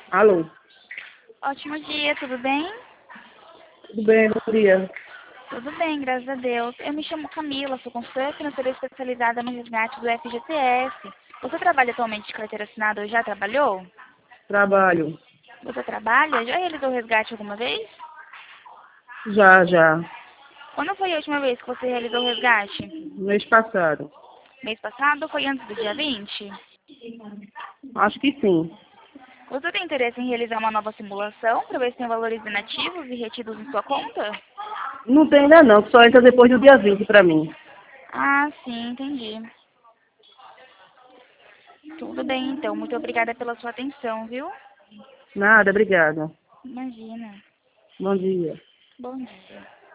Alô, Ótimo dia, tudo bem? tudo bem? Bom dia. Tudo bem, graças a Deus. Eu me chamo Camila, sou consultora financeira especializada no resgate do FGTS. Você trabalha atualmente de carteira assinada ou já trabalhou? Trabalho. Você trabalha? Já realizou o resgate alguma vez? Já. Quando foi a última vez que você realizou o resgate? Mês passado. Mês passado ou foi antes do dia 20? Acho que sim. Você tem interesse em realizar uma nova simulação para ver se tem valores inativos e retidos em sua conta? Não tem ainda não, só entra depois do dia 20 para mim. Ah, sim, entendi. Tudo bem, então. Muito obrigada pela sua atenção, viu? Nada, obrigada. Imagina. Bom dia. Bom dia.